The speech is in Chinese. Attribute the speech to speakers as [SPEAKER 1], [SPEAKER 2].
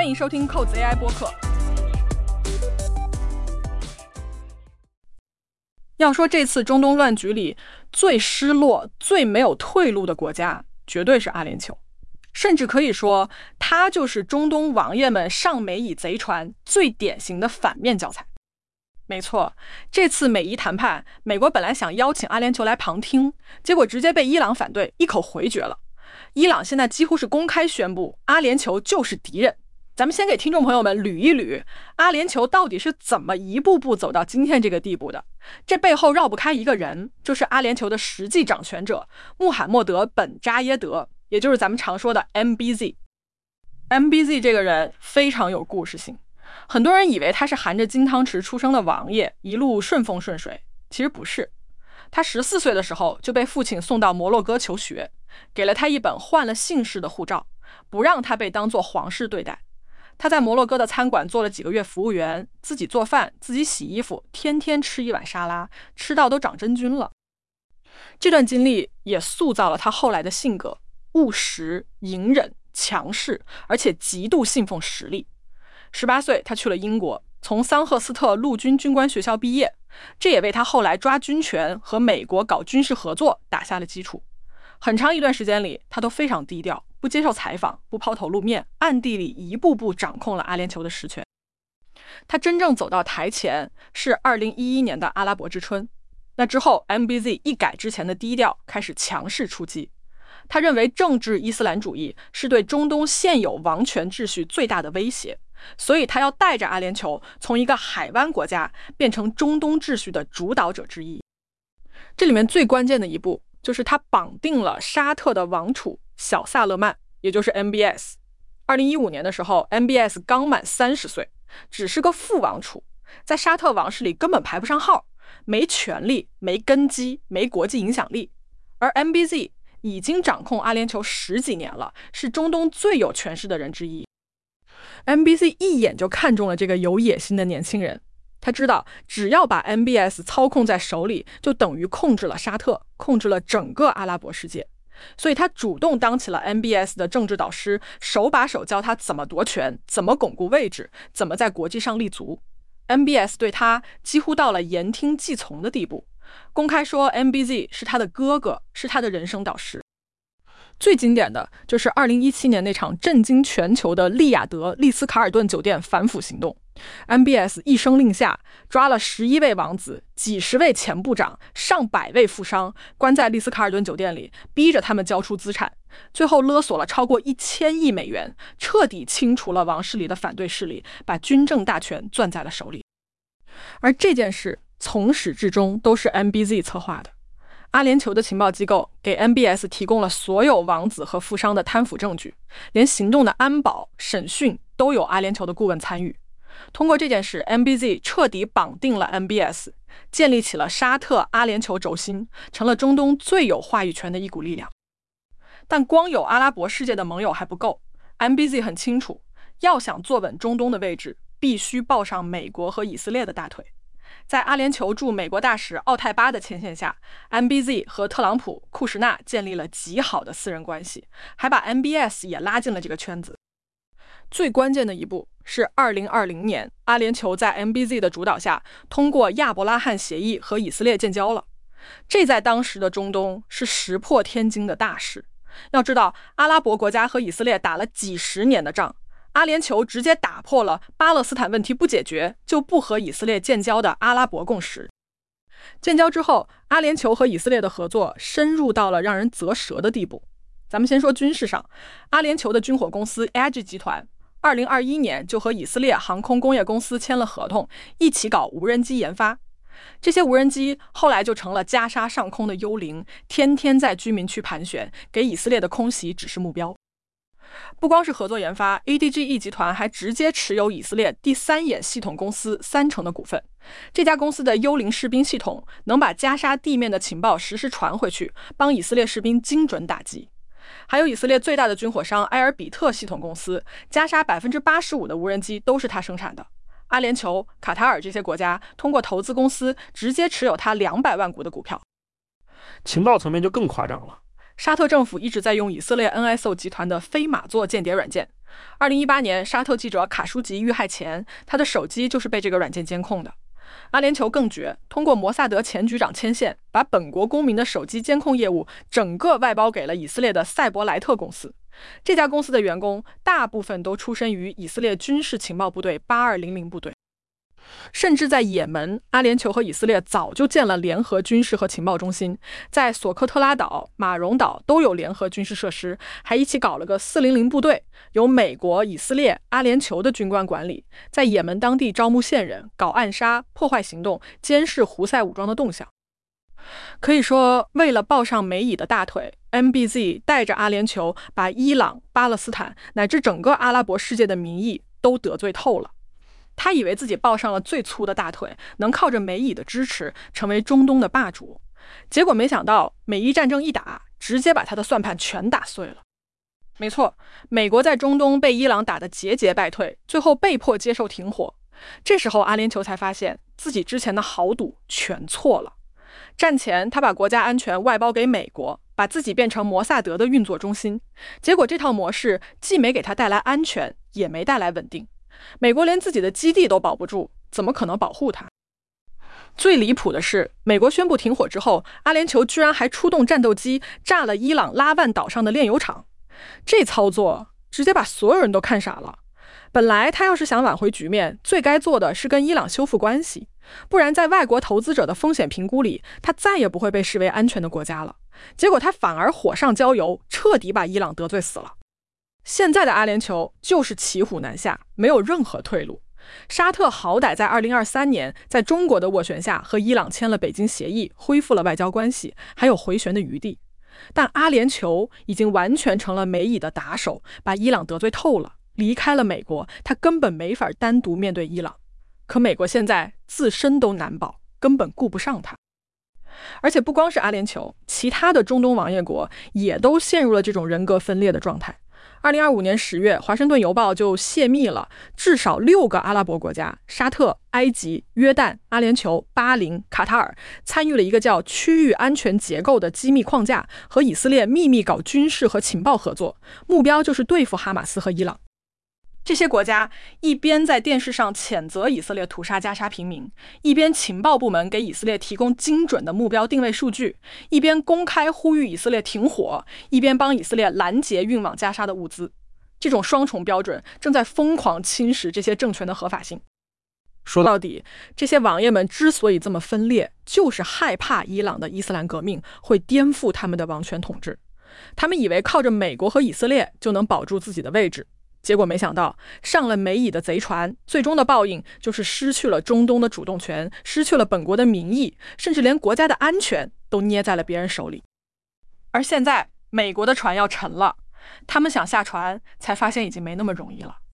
[SPEAKER 1] 欢迎收听扣子 AI 播客。要说这次中东乱局里最失落、最没有退路的国家，绝对是阿联酋。甚至可以说，它就是中东王爷们上美以贼船最典型的反面教材。没错，这次美伊谈判，美国本来想邀请阿联酋来旁听，结果直接被伊朗反对，一口回绝了。伊朗现在几乎是公开宣布，阿联酋就是敌人。咱们先给听众朋友们捋一捋，阿联酋到底是怎么一步步走到今天这个地步的。这背后绕不开一个人，就是阿联酋的实际掌权者穆罕默德·本·扎耶德，也就是咱们常说的 MBZ。MBZ 这个人非常有故事性，很多人以为他是含着金汤匙出生的王爷，一路顺风顺水，其实不是。他14岁的时候就被父亲送到摩洛哥求学，给了他一本换了姓氏的护照，不让他被当作皇室对待。他在摩洛哥的餐馆做了几个月服务员，自己做饭，自己洗衣服，天天吃一碗沙拉，吃到都长真菌了。这段经历也塑造了他后来的性格，务实、隐忍、强势，而且极度信奉实力。18岁他去了英国，从桑赫斯特陆军军官学校毕业，这也为他后来抓军权和美国搞军事合作打下了基础。很长一段时间里，他都非常低调，不接受采访，不抛头露面，暗地里一步步掌控了阿联酋的实权。他真正走到台前是2011年的阿拉伯之春，那之后 MBZ 一改之前的低调，开始强势出击。他认为政治伊斯兰主义是对中东现有王权秩序最大的威胁，所以他要带着阿联酋从一个海湾国家变成中东秩序的主导者之一。这里面最关键的一步就是他绑定了沙特的王储小萨勒曼，也就是 MBS。 2015年的时候 MBS 刚满30岁，只是个副王储，在沙特王室里根本排不上号，没权力，没根基，没国际影响力。而 MBZ 已经掌控阿联酋10几年了，是中东最有权势的人之一。MBZ 一眼就看中了这个有野心的年轻人，他知道只要把 MBS 操控在手里，就等于控制了沙特，控制了整个阿拉伯世界。所以他主动当起了 MBS 的政治导师，手把手教他怎么夺权，怎么巩固位置，怎么在国际上立足。MBS 对他几乎到了言听计从的地步，公开说 MBZ 是他的哥哥，是他的人生导师。最经典的就是2017年那场震惊全球的利雅得丽思卡尔顿酒店反腐行动。MBS 一声令下，抓了11位王子，几十位前部长，上百位富商，关在丽思卡尔顿酒店里，逼着他们交出资产，最后勒索了超过1000亿美元，彻底清除了王室里的反对势力，把军政大权攥在了手里。而这件事从始至终都是 MBZ 策划的。阿联酋的情报机构给 MBS 提供了所有王子和富商的贪腐证据，连行动的安保、审讯都有阿联酋的顾问参与。通过这件事 ，MBZ 彻底绑定了 MBS， 建立起了沙特阿联酋轴心，成了中东最有话语权的一股力量。但光有阿拉伯世界的盟友还不够 ，MBZ 很清楚，要想坐稳中东的位置，必须抱上美国和以色列的大腿。在阿联酋驻美国大使奥泰巴的牵线下， MBZ 和特朗普、库什纳建立了极好的私人关系，还把 MBS 也拉进了这个圈子。最关键的一步是2020年，阿联酋在 MBZ 的主导下通过亚伯拉罕协议和以色列建交了。这在当时的中东是石破天惊的大事。要知道，阿拉伯国家和以色列打了几十年的仗，阿联酋直接打破了巴勒斯坦问题不解决就不和以色列建交的阿拉伯共识。建交之后，阿联酋和以色列的合作深入到了让人啧舌的地步。咱们先说军事上，阿联酋的军火公司 AG 集团2021年就和以色列航空工业公司签了合同，一起搞无人机研发。这些无人机后来就成了加沙上空的幽灵，天天在居民区盘旋，给以色列的空袭指示目标。不光是合作研发， ADGE 集团还直接持有以色列第三眼系统公司30%的股份。这家公司的幽灵士兵系统能把加沙地面的情报实时传回去，帮以色列士兵精准打击。还有以色列最大的军火商埃尔比特系统公司，加沙85%的无人机都是它生产的。阿联酋、卡塔尔这些国家通过投资公司直接持有它200万股的股票。
[SPEAKER 2] 情报层面就更夸张了，
[SPEAKER 1] 沙特政府一直在用以色列 NSO 集团的飞马座间谍软件， 2018年，沙特记者卡舒吉遇害前，他的手机就是被这个软件监控的。阿联酋更绝，通过摩萨德前局长牵线，把本国公民的手机监控业务整个外包给了以色列的赛博莱特公司。这家公司的员工大部分都出身于以色列军事情报部队8200部队。甚至在也门，阿联酋和以色列早就建了联合军事和情报中心，在索科特拉岛、马荣岛都有联合军事设施，还一起搞了个400部队，由美国、以色列、阿联酋的军官管理，在也门当地招募线人，搞暗杀、破坏行动，监视胡塞武装的动向。可以说，为了抱上美以的大腿， MBZ 带着阿联酋把伊朗、巴勒斯坦乃至整个阿拉伯世界的民意都得罪透了。他以为自己抱上了最粗的大腿，能靠着美以的支持成为中东的霸主，结果没想到美伊战争一打，直接把他的算盘全打碎了。没错，美国在中东被伊朗打得节节败退，最后被迫接受停火。这时候阿联酋才发现自己之前的豪赌全错了。战前他把国家安全外包给美国，把自己变成摩萨德的运作中心，结果这套模式既没给他带来安全，也没带来稳定。美国连自己的基地都保不住，怎么可能保护他？最离谱的是，美国宣布停火之后，阿联酋居然还出动战斗机炸了伊朗拉万岛上的炼油厂。这操作直接把所有人都看傻了。本来他要是想挽回局面，最该做的是跟伊朗修复关系，不然在外国投资者的风险评估里，他再也不会被视为安全的国家了。结果他反而火上浇油，彻底把伊朗得罪死了。现在的阿联酋就是骑虎难下，没有任何退路。沙特好歹在2023年在中国的斡旋下和伊朗签了北京协议，恢复了外交关系，还有回旋的余地。但阿联酋已经完全成了美以的打手，把伊朗得罪透了，离开了美国，他根本没法单独面对伊朗。可美国现在自身都难保，根本顾不上他。而且不光是阿联酋，其他的中东王爷国也都陷入了这种人格分裂的状态。2025年10月，华盛顿邮报就泄密了至少6个阿拉伯国家，沙特、埃及、约旦、阿联酋、巴林、卡塔尔参与了一个叫区域安全结构的机密框架，和以色列秘密搞军事和情报合作，目标就是对付哈马斯和伊朗。这些国家一边在电视上谴责以色列屠杀加沙平民，一边情报部门给以色列提供精准的目标定位数据，一边公开呼吁以色列停火，一边帮以色列拦截运往加沙的物资。这种双重标准正在疯狂侵蚀这些政权的合法性。说到底，这些王爷们之所以这么分裂，就是害怕伊朗的伊斯兰革命会颠覆他们的王权统治。他们以为靠着美国和以色列就能保住自己的位置，结果没想到上了美以的贼船，最终的报应就是失去了中东的主动权，失去了本国的民意，甚至连国家的安全都捏在了别人手里。而现在美国的船要沉了，他们想下船，才发现已经没那么容易了。